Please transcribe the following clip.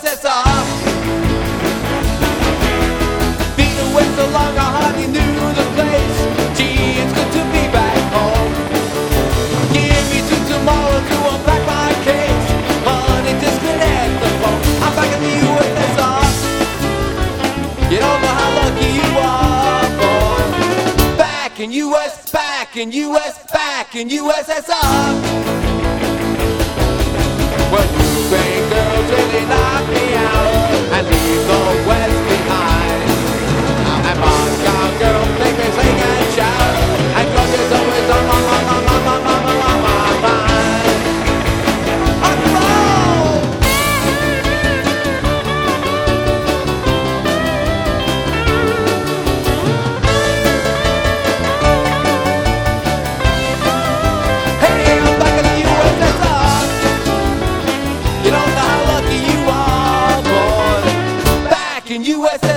USSR. Been away so long I hardly knew the place. Gee, it's good to be back home. Give me till tomorrow to unpack my case. Honey, disconnect the phone. I'm back in the USSR. You don't know how lucky you are, boy. Back in USSR. Well, Ukraine girls really knock me out and leave the West behind. And Moscow girls make me sing and shout, and Georgia's always on my mind. Rock and roll! Hey, I'm back in the USSR. You don't know how lucky you are, boy. Back in USA.